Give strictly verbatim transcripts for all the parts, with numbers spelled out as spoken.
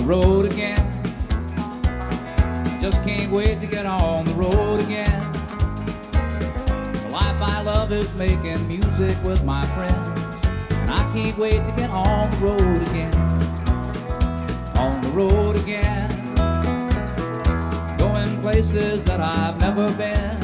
road again. Just can't wait to get on the road again. The life I love is making music with my friends, and I can't wait to get on the road again. On the road again, going places that I've never been,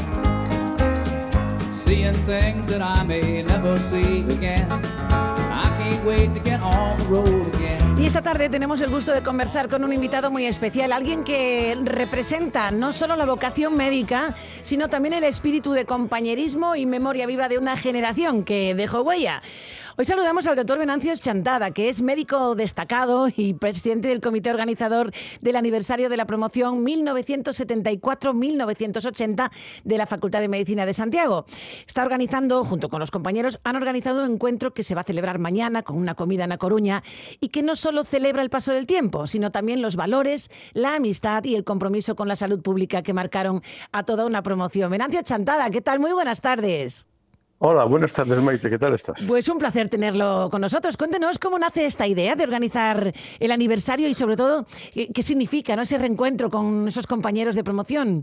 seeing things that I may never see again. I can't wait to get on the road again. Y esta tarde tenemos el gusto de conversar con un invitado muy especial, alguien que representa no solo la vocación médica, sino también el espíritu de compañerismo y memoria viva de una generación que dejó huella. Hoy saludamos al doctor Venancio Chantada, que es médico destacado y presidente del comité organizador del aniversario de la promoción mil novecientos setenta y cuatro a mil novecientos ochenta de la Facultad de Medicina de Santiago. Está organizando, junto con los compañeros, han organizado un encuentro que se va a celebrar mañana con una comida en A Coruña y que no solo celebra el paso del tiempo, sino también los valores, la amistad y el compromiso con la salud pública que marcaron a toda una promoción. Venancio Chantada, ¿qué tal? Muy buenas tardes. Hola, buenas tardes, Maite, ¿qué tal estás? Pues un placer tenerlo con nosotros. Cuéntenos cómo nace esta idea de organizar el aniversario y sobre todo qué, qué significa, ¿no?, ese reencuentro con esos compañeros de promoción.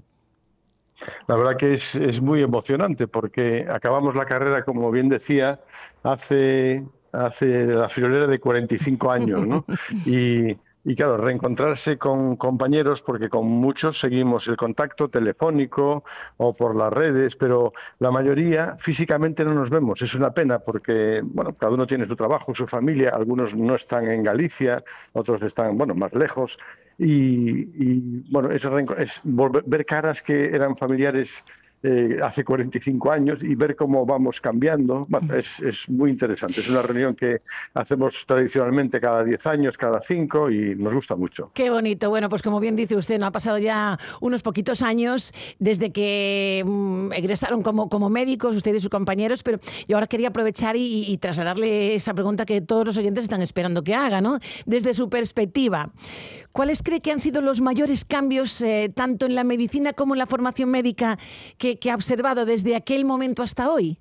La verdad que es, es muy emocionante porque acabamos la carrera, como bien decía, hace, hace la friolera de cuarenta y cinco años, ¿no? Y... Y claro, reencontrarse con compañeros, porque con muchos seguimos el contacto telefónico o por las redes, pero la mayoría físicamente no nos vemos. Es una pena porque, bueno, cada uno tiene su trabajo, su familia, algunos no están en Galicia, otros están, bueno, más lejos. Y, y bueno, es, es volver, ver caras que eran familiares Eh, hace cuarenta y cinco años y ver cómo vamos cambiando. Bueno, es, es muy interesante. Es una reunión que hacemos tradicionalmente cada diez años, cada cinco, y nos gusta mucho. Qué bonito. Bueno, pues como bien dice usted, no ha pasado ya unos poquitos años desde que mmm, egresaron como, como médicos, usted y sus compañeros, pero yo ahora quería aprovechar y, y trasladarle esa pregunta que todos los oyentes están esperando que haga, ¿no? Desde su perspectiva, ¿cuáles cree que han sido los mayores cambios, eh, tanto en la medicina como en la formación médica, que, que ha observado desde aquel momento hasta hoy?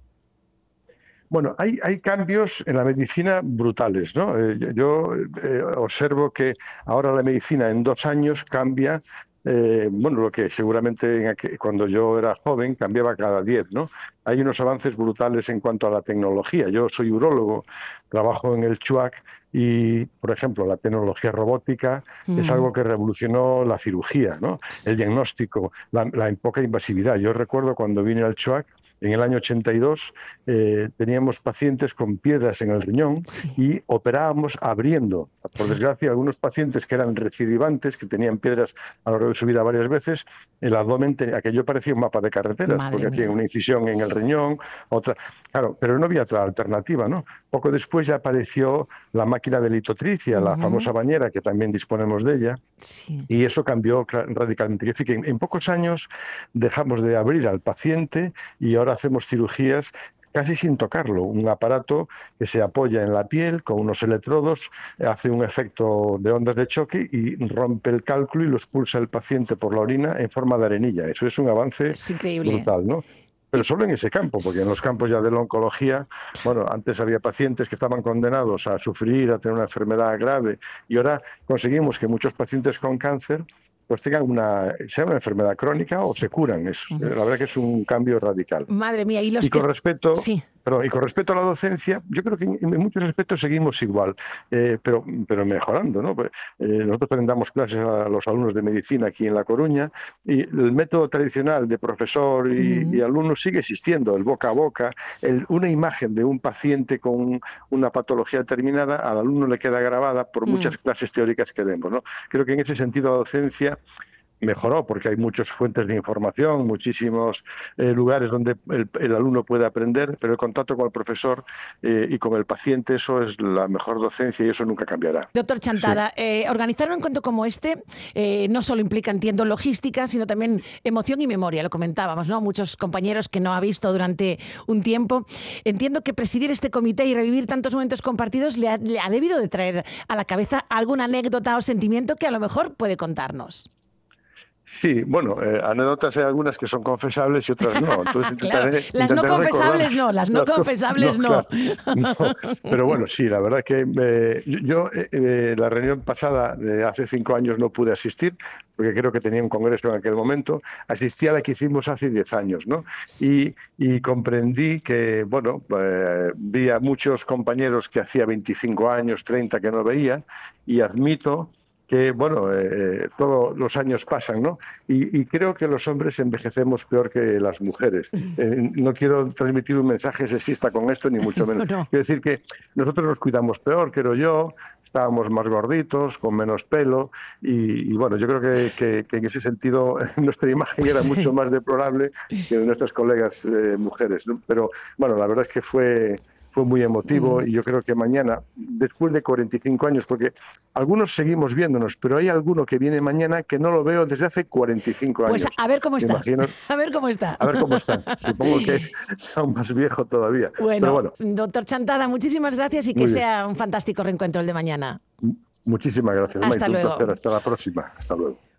Bueno, hay, hay cambios en la medicina brutales, ¿no? Eh, yo eh, observo que ahora la medicina en dos años cambia. Eh, bueno, lo que seguramente en aquel, cuando yo era joven cambiaba cada diez, ¿no? Hay unos avances brutales en cuanto a la tecnología. Yo soy urólogo, trabajo en el CHUAC y, por ejemplo, la tecnología robótica mm. es algo que revolucionó la cirugía, ¿no? El diagnóstico, la, la poca invasividad. Yo recuerdo cuando vine al CHUAC, en el año ochenta y dos, eh, teníamos pacientes con piedras en el riñón sí. y operábamos abriendo. Por desgracia, algunos pacientes que eran recidivantes, que tenían piedras a lo largo de su vida varias veces, el abdomen, tenía, aquello parecía un mapa de carreteras, Madre porque hacían una incisión en el riñón, otra... Claro, pero no había otra alternativa, ¿no? Poco después ya apareció la máquina de litotricia, uh-huh. la famosa bañera, que también disponemos de ella, sí. y eso cambió radicalmente. Es decir, que en, en pocos años dejamos de abrir al paciente y ahora hacemos cirugías casi sin tocarlo, un aparato que se apoya en la piel con unos electrodos, hace un efecto de ondas de choque y rompe el cálculo y lo expulsa el paciente por la orina en forma de arenilla. Eso es un avance es brutal, ¿no? Pero solo en ese campo, porque en los campos ya de la oncología, bueno, antes había pacientes que estaban condenados a sufrir, a tener una enfermedad grave, y ahora conseguimos que muchos pacientes con cáncer pues tengan una, sea una enfermedad crónica o se curan. Es, uh-huh. La verdad que es un cambio radical. Madre mía, y los y con que... respecto, sí. perdón, y con respecto a la docencia, yo creo que en, en muchos aspectos seguimos igual, eh, pero, pero mejorando, ¿no? Eh, nosotros también damos clases a los alumnos de medicina aquí en La Coruña y el método tradicional de profesor y, uh-huh. y alumno sigue existiendo, el boca a boca, el, una imagen de un paciente con una patología determinada al alumno le queda grabada por muchas uh-huh. clases teóricas que demos, ¿no? Creo que en ese sentido la docencia mejoró porque hay muchas fuentes de información, muchísimos eh, lugares donde el, el alumno puede aprender, pero el contacto con el profesor eh, y con el paciente, eso es la mejor docencia y eso nunca cambiará. Doctor Chantada, sí. eh, organizar un encuentro como este eh, no solo implica, entiendo, logística, sino también emoción y memoria, lo comentábamos, ¿no? Muchos compañeros que no ha visto durante un tiempo. Entiendo que presidir este comité y revivir tantos momentos compartidos le ha, le ha debido de traer a la cabeza alguna anécdota o sentimiento que a lo mejor puede contarnos. Sí, bueno, eh, anécdotas hay algunas que son confesables y otras no. Entonces Claro, intentaré, las no intentaré confesables recordarlas. no, las no Las co- confesables no. claro, no. Pero bueno, sí, la verdad que eh, yo, yo, eh, eh, la reunión pasada de hace cinco años no pude asistir, porque creo que tenía un congreso en aquel momento. Asistí a la que hicimos hace diez años, ¿no? Y, y comprendí que, bueno, eh, vi a muchos compañeros que hacía veinticinco años, treinta que no veía, y admito que, bueno, eh, todos los años pasan, ¿no? Y, y creo que los hombres envejecemos peor que las mujeres. Eh, no quiero transmitir un mensaje sexista con esto, ni mucho menos. No. Quiero decir que nosotros nos cuidamos peor, creo yo, estábamos más gorditos, con menos pelo, y, y bueno, yo creo que, que, que en ese sentido nuestra imagen era Sí. mucho más deplorable que de nuestras colegas eh, mujeres, ¿no? Pero bueno, la verdad es que fue... fue muy emotivo y yo creo que mañana, después de cuarenta y cinco años, porque algunos seguimos viéndonos, pero hay alguno que viene mañana que no lo veo desde hace cuarenta y cinco Pues años. a ver cómo ¿Me está. imagino? A ver cómo está. A ver cómo están. Supongo que son más viejos todavía. Bueno, Pero bueno, doctor Chantada, muchísimas gracias y que muy bien. sea un fantástico reencuentro el de mañana. Muchísimas gracias. Hasta Maite, un luego. placer. Hasta la próxima. Hasta luego.